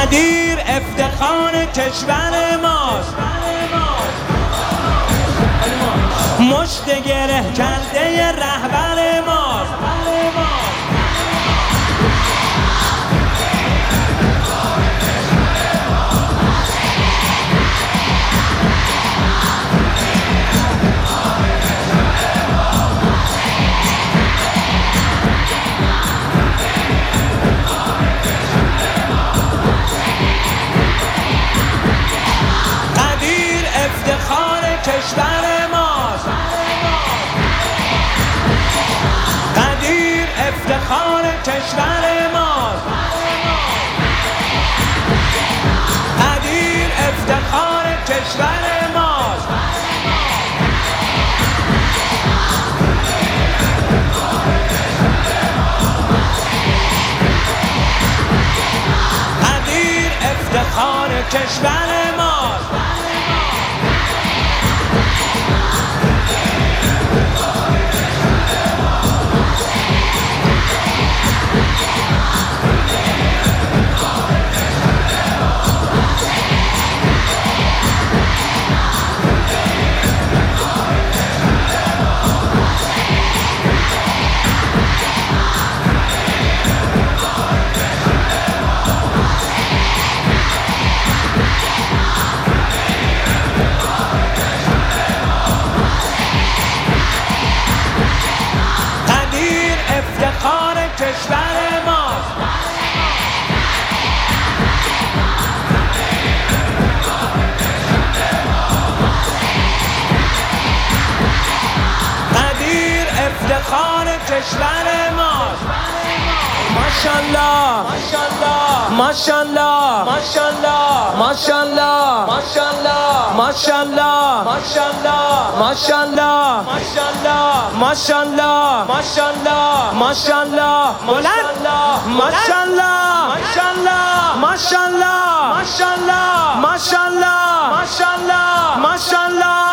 قدیر افتخار کشور ماست، مشت گره کرده رهبر ماست. قدیر افتخار کشور ماست، قدیر افتخار کشور ماست، قدیر افتخار کشور ماست. قدیر افتخار کشور ماست. افتخار کشور ماست. قدیر افتخار کشور ماست. ماشاءالله ماشاءالله ماشاءالله ماشاءالله ماشاءالله ماشاءالله ماشاءالله ماشاءالله ماشاءالله ماشاءالله ماشاءالله بلند ماشاءالله ماشاءالله ماشاءالله ماشاءالله ماشاءالله ماشاءالله ماشاءالله